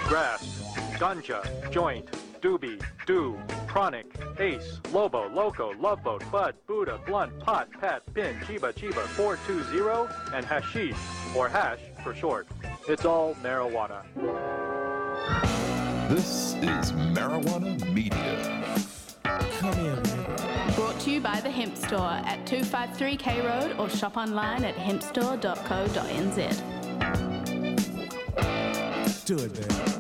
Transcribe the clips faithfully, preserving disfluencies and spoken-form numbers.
grass, ganja, joint, doobie, do, chronic, ace, lobo, loco, love boat, bud, Buddha, blunt, pot, pat, pin, chiba, chiba, four two zero, and hashish, or hash for short. It's all marijuana. This is Marijuana Media. Come here, man. Brought to you by the Hemp Store at two fifty-three K Road or shop online at hemp store dot co dot n z. Do it, man.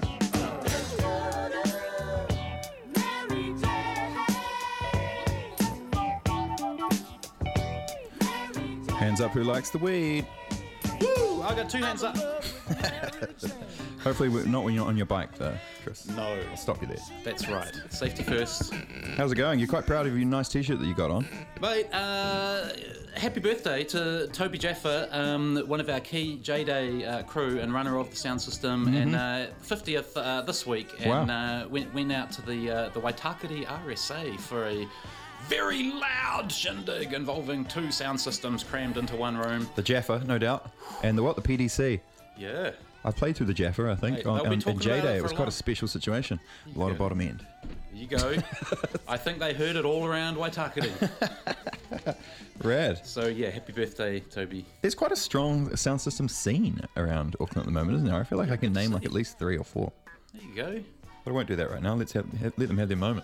Hands up who likes the weed. Woo! I got two hands up. Hopefully we're not when you're on your bike though, Chris. No. I'll stop you there. That's right. Safety first. How's it going? You're quite proud of your nice t-shirt that you got on. Mate, uh, happy birthday to Toby Jaffa, um, one of our key J-Day uh, crew and runner of the sound system, mm-hmm. and uh, fiftieth uh, this week, and wow. uh, went, went out to the uh, the Waitakere R S A for a very loud shindig involving two sound systems crammed into one room. The Jaffa, no doubt. And the what? The P D C. Yeah. I played through the Jaffa, I think, Mate, on, they'll be on, talking in J-Day. about it It for was a quite lot. a special situation. A lot Yeah. of bottom end. There you go. I think they heard it all around Waitakere. Rad. So yeah, happy birthday, Toby. There's quite a strong sound system scene around Auckland at the moment, isn't there? I feel like I can name like at least three or four. There you go. But I won't do that right now. Let's have, have, let them have their moment.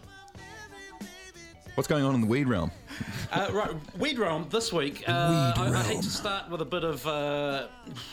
What's going on in the weed realm? Uh, right, Weed Realm this week. Uh, I, I hate to start with a bit of, uh,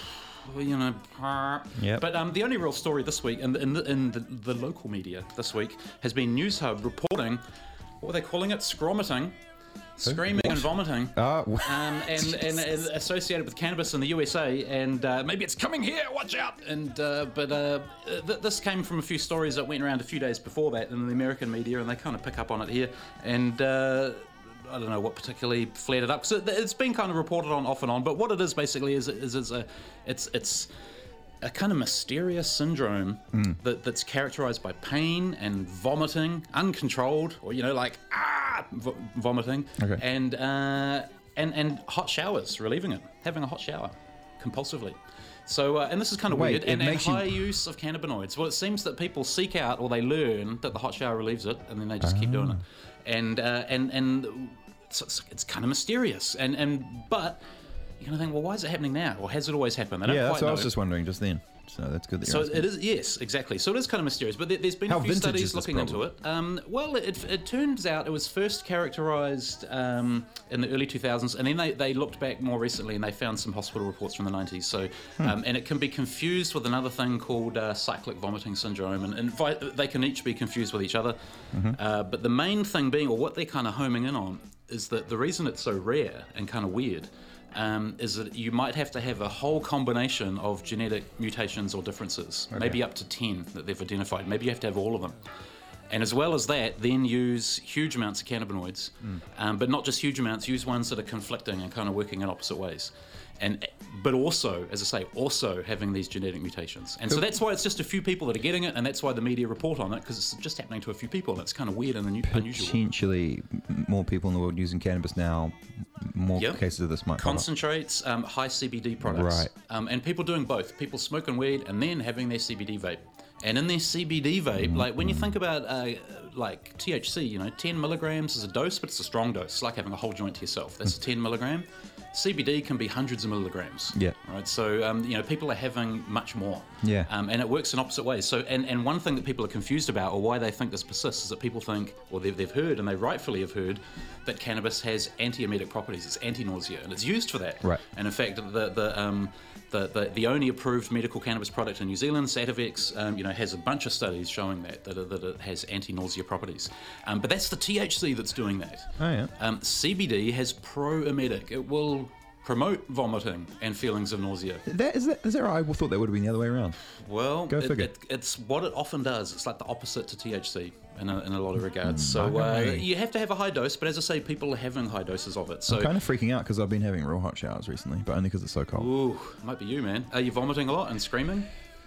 you know, Yep. but um, the only real story this week in, the, in, the, in the, the local media this week has been Newshub reporting, what were they calling it, scromiting, screaming What? and vomiting, Ah, um, and, and, and associated with cannabis in the U S A, and uh, maybe it's coming here, watch out! And uh, but uh, th- this came from a few stories that went around a few days before that in the American media, and they kind of pick up on it here, and uh, I don't know what particularly flared it up. So it's been kind of reported on off and on, but what it is basically is is, is a it's it's a kind of mysterious syndrome Mm. that, that's characterized by pain and vomiting, uncontrolled, or you know, like ah, v- vomiting, Okay. and uh, and and hot showers, relieving it, having a hot shower compulsively. So, uh, and this is kind of Wait, weird, it and, and makes you- high use of cannabinoids. Well, it seems that people seek out or they learn that the hot shower relieves it, and then they just keep doing it, and uh, and and it's, it's, it's kind of mysterious, and and but. You're going to think, well, why is it happening now? Or has it always happened? They don't yeah, that's quite what I was know. just wondering just then. So that's good that you're So asking. it is, yes, exactly. So it is kind of mysterious, but there, there's been How a few vintage studies is this looking into it. Um, well, it, it turns out it was first characterised um, in the early two thousands, and then they, they looked back more recently and they found some hospital reports from the nineties. So, Hmm. um, and it can be confused with another thing called uh, cyclic vomiting syndrome, and, and vi- they can each be confused with each other. Mm-hmm. Uh, but the main thing being, or what they're kind of homing in on, is that the reason it's so rare and kind of weird. Um, is that you might have to have a whole combination of genetic mutations or differences, maybe up to ten that they've identified. Maybe you have to have all of them. And as well as that, then use huge amounts of cannabinoids, um, but not just huge amounts, use ones that are conflicting and kind of working in opposite ways. And but also, as I say, also having these genetic mutations. And so that's why it's just a few people that are getting it, and that's why the media report on it, because it's just happening to a few people, and it's kind of weird and unu- unusual. Potentially m- more people in the world using cannabis now, more Yep. cases of this might pop up. Concentrates, um, high C B D products. Right. Um, and people doing both. People smoking weed and then having their C B D vape. And in their C B D vape, Mm-hmm. like when you think about uh, like T H C, you know, ten milligrams is a dose, but it's a strong dose. It's like having a whole joint to yourself. That's a ten milligram. C B D can be hundreds of milligrams. Yeah. Right. So um, you know, people are having much more. Yeah. Um, and it works in opposite ways. So and, and one thing that people are confused about, or why they think this persists, is that people think, or they've, they've heard, and they rightfully have heard, that cannabis has antiemetic properties. It's anti-nausea, and it's used for that. Right. And in fact, the the um, the, the, the only approved medical cannabis product in New Zealand, Sativex, um, you know, has a bunch of studies showing that that, that it has anti-nausea properties. Um, but that's the T H C that's doing that. Oh, yeah. Um, C B D has pro-emetic. It will promote vomiting and feelings of nausea. That, is, that, is that right? I thought that would have been the other way around. Well, Go it, figure. it, it's what it often does. It's like the opposite to T H C in a, in a lot of regards. Mm, So uh, okay. you have to have a high dose, but as I say, people are having high doses of it. So I'm kind of freaking out because I've been having real hot showers recently, but only because it's so cold. ooh, might be you, man. Are you vomiting a lot and screaming?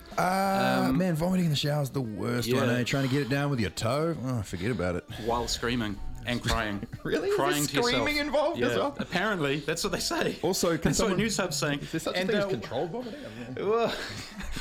Uh, man, vomiting in the shower is the worst yeah. one, eh? Trying to get it down with your toe, oh, forget about it. While screaming and crying. Really? Is Crying there to yourself. screaming involved yeah. as well? Apparently, that's what they say. Also, can that's someone- what News Hub's saying. Is there such And, a thing uh, as controlled vomiting? Well,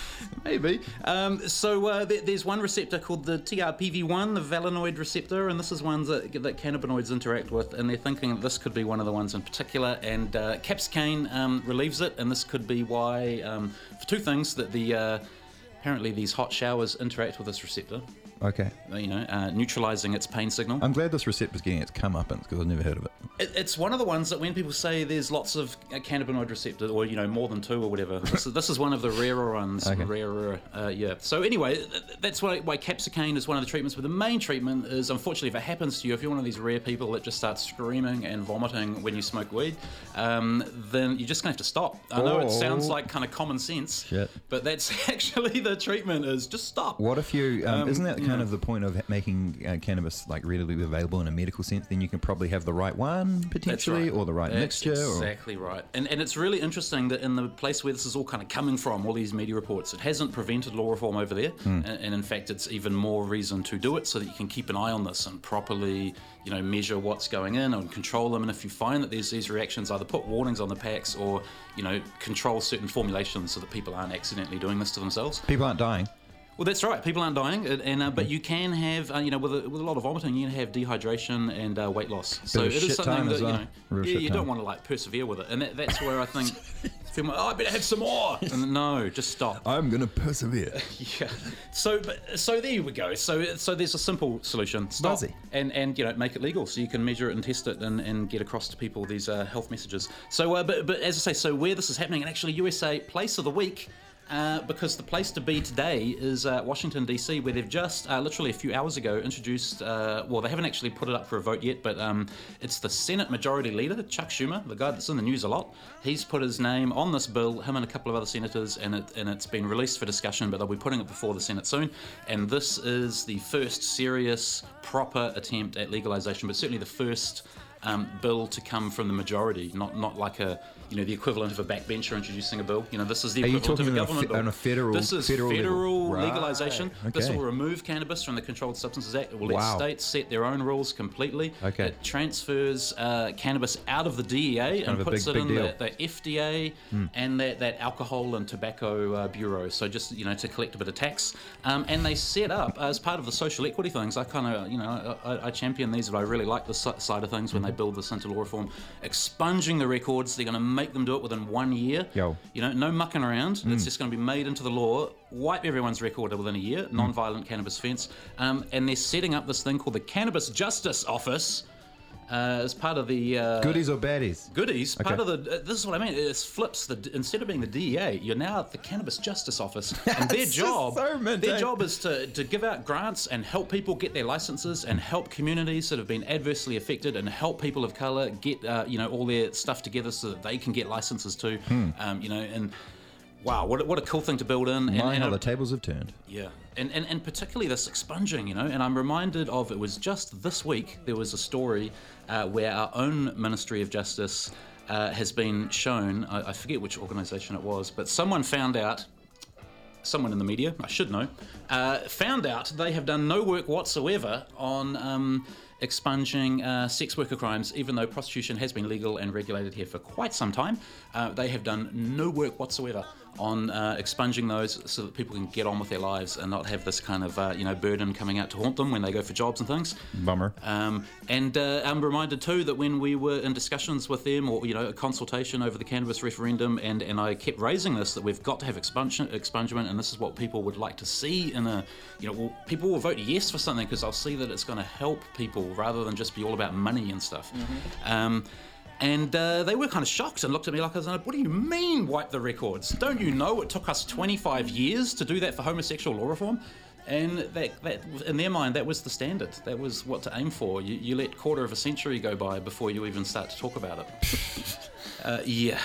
Maybe. Um, so uh, th- there's one receptor called the T R P V one, the valenoid receptor, and this is one that, that cannabinoids interact with, and they're thinking that this could be one of the ones in particular, and uh, capsicane um, relieves it, and this could be why, um, for two things, that the uh, apparently these hot showers interact with this receptor. Okay. You know, uh, neutralizing its pain signal. I'm glad this receptor's getting its comeuppance because I've never heard of it. it. It's one of the ones that when people say there's lots of uh, cannabinoid receptors, or you know, more than two or whatever, this, is, this is one of the rarer ones. Okay. Rarer, uh, yeah. So anyway, th- that's why, why capsicane is one of the treatments. But the main treatment is, unfortunately, if it happens to you, if you're one of these rare people that just starts screaming and vomiting when you smoke weed, um, then you're just gonna have to stop. I know Oh. it sounds like kind of common sense, Shit. but that's actually the treatment is just stop. What if you, um, Um, isn't that kind yeah. of the point of making uh, cannabis like readily available in a medical sense? Then you can probably have the right one That's potentially, right. or the right That's mixture. Or... Exactly right. And and it's really interesting that in the place where this is all kind of coming from, all these media reports, it hasn't prevented law reform over there. Hmm. And, and in fact, it's even more reason to do it so that you can keep an eye on this and properly, you know, measure what's going in and control them. And if you find that there's these reactions, either put warnings on the packs or, you know, control certain formulations so that people aren't accidentally doing this to themselves. People aren't dying. Well, that's right. People aren't dying, and, and uh, but you can have, uh, you know, with a, with a lot of vomiting, you can have dehydration and uh, weight loss. So of it shit is something time that as you well. know, Real yeah, shit you time. don't want to like persevere with it, and that, that's where I think people are, oh, I better have some more. And no, just stop. I'm gonna persevere. Yeah. So, but, so there we go. So, so there's a simple solution. Stop Buzzy. and and you know make it legal, so you can measure it and test it and, and get across to people these uh, health messages. So, uh, but but as I say, so where this is happening, and actually U S A place of the week. Uh, because the place to be today is uh, Washington, D C, where they've just, uh, literally a few hours ago, introduced, uh, well, they haven't actually put it up for a vote yet, but um, it's the Senate Majority Leader, Chuck Schumer, the guy that's in the news a lot. He's put his name on this bill, him and a couple of other senators, and, it, and it's been released for discussion, but they'll be putting it before the Senate soon. And this is the first serious, proper attempt at legalization, but certainly the first um, bill to come from the majority, not not like a, you know, the equivalent of a backbencher introducing a bill. You know, this is the Are you equivalent of talking a on a government fe- bill. on a federal- This is federal level? federal Right. legalization. This Okay. will remove cannabis from the Controlled Substances Act. It will let Wow. states set their own rules completely. Okay. It transfers uh, cannabis out of the D E A and of a puts big- it big in deal. the, the F D A and that, that Alcohol and Tobacco uh, Bureau. So just, you know, to collect a bit of tax. Um, and they set up, as part of the social equity things, I kind of, you know, I, I champion these, but I really like the si- side of things when they build this into law reform. Expunging the records, they're going to make them do it within one year. Yo. You know, no mucking around. Mm. It's just going to be made into the law. Wipe everyone's record within a year. Non-violent cannabis offence. Um, and they're setting up this thing called the Cannabis Justice Office uh, as part of the uh, Goodies or baddies? goodies. Part Okay. of the. Uh, this is what I mean. It flips the. Instead of being the D E A, you're now at the Cannabis Justice Office, and their It's just job. so mint, their eh? job is to to give out grants and help people get their licenses and help communities that have been adversely affected and help people of color get uh, you know all their stuff together so that they can get licenses too. Hmm. Um, you know and. Wow, what a, what a cool thing to build in. And, My, and how a- the tables have turned. yeah, and, and and particularly this expunging, you know, and I'm reminded of, it was just this week, there was a story uh, where our own Ministry of Justice uh, has been shown, I, I forget which organisation it was, but someone found out, someone in the media, I should know, uh, found out they have done no work whatsoever on um, expunging uh, sex worker crimes, even though prostitution has been legal and regulated here for quite some time. Uh, they have done no work whatsoever on uh, expunging those so that people can get on with their lives and not have this kind of uh, you know burden coming out to haunt them when they go for jobs and things. Bummer. Um, and uh, I'm reminded too that when we were in discussions with them, or you know, a consultation over the cannabis referendum, and, and I kept raising this, that we've got to have expungement, expungement, and this is what people would like to see in a, you know, well, people will vote yes for something because they'll see that it's going to help people rather than just be all about money and stuff. Mm-hmm. Um, And uh, they were kind of shocked and looked at me like I was like, what do you mean wipe the records? Don't you know it took us twenty-five years to do that for homosexual law reform? And that, that, in their mind, that was the standard. That was what to aim for. You, you let quarter of a century go by before you even start to talk about it. uh, yeah.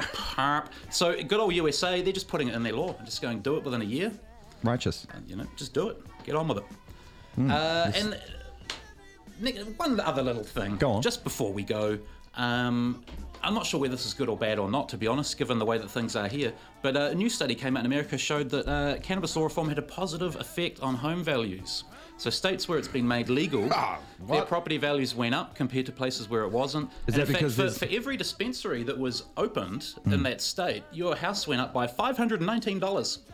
So good old U S A, they're just putting it in their law. Just going, do it within a year. Righteous. And, you know, just do it. Get on with it. Hmm. uh, and Nick, one other little thing. Go on. Just before we go. Um, I'm not sure whether this is good or bad or not, to be honest, given the way that things are here. But uh, a new study came out in America showed that uh, cannabis law reform had a positive effect on home values. So states where it's been made legal, Ah, their what? property values went up compared to places where it wasn't. Is and that in because fact, for, there's- for every dispensary that was opened in that state, your house went up by five hundred nineteen dollars.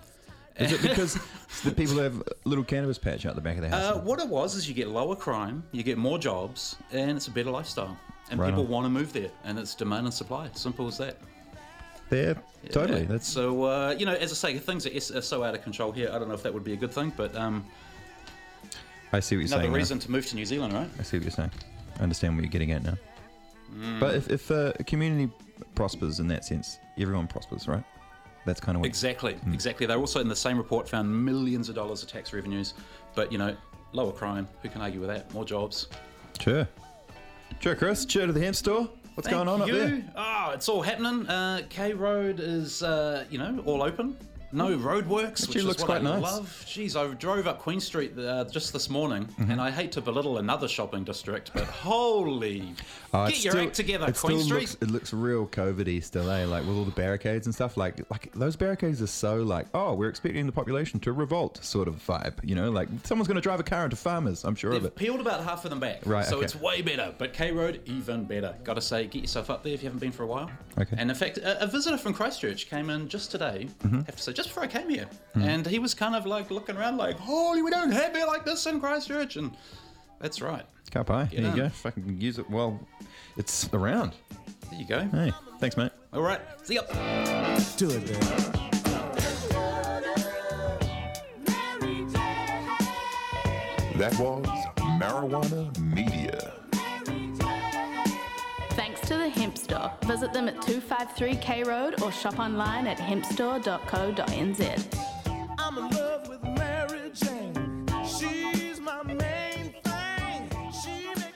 Is it because the people have a little cannabis patch out the back of their house? Uh, what it was is you get lower crime, you get more jobs, and it's a better lifestyle. And Right people on. want to move there, and it's demand and supply. Simple as that. yeah, totally. Yeah. That's So, uh, you know, as I say, things are, are so out of control here. I don't know if that would be a good thing, but um, I see what you're another saying. now. reason to move to New Zealand, right? I see what you're saying. I understand what you're getting at now. Mm. But if, if uh, a community prospers in that sense, everyone prospers, right? That's kind of what. Exactly, Hmm. exactly. They also, in the same report, found millions of dollars of tax revenues, but, you know, lower crime. Who can argue with that? More jobs. Sure. Sure, Chris. Sure to the hemp store. What's Thank going on you. up there? Oh, it's all happening. Uh, K Road is, uh, you know, all open. No roadworks, which Actually is looks what quite I nice. love. Jeez, I drove up Queen Street uh, just this morning, Mm-hmm. and I hate to belittle another shopping district, but holy, Oh, get it's your still- act together, it Queen still Street. Looks, it looks real COVID-y still, eh? Like with all the barricades and stuff. Like, like those barricades are so like, oh, we're expecting the population to revolt, sort of vibe. You know, like someone's going to drive a car into farmers. I'm sure of They've it. peeled about half of them back, Right, so okay. it's way better. But K Road, even better. Got to say, get yourself up there if you haven't been for a while. Okay. And in fact, a, a visitor from Christchurch came in just today. Mm-hmm. Have to say, just before I came here, and he was kind of like looking around, like, "Holy, we don't have it like this in Christchurch." And that's right. Car pie. There you on. go. Fucking use it. Well, it's around. There you go. Hey, thanks, mate. All right. See ya. Do it, man. That was Marijuana Media. Thanks to the Hemp Store. Visit them at two five three K Road or shop online at hemp store dot co dot n z. I'm a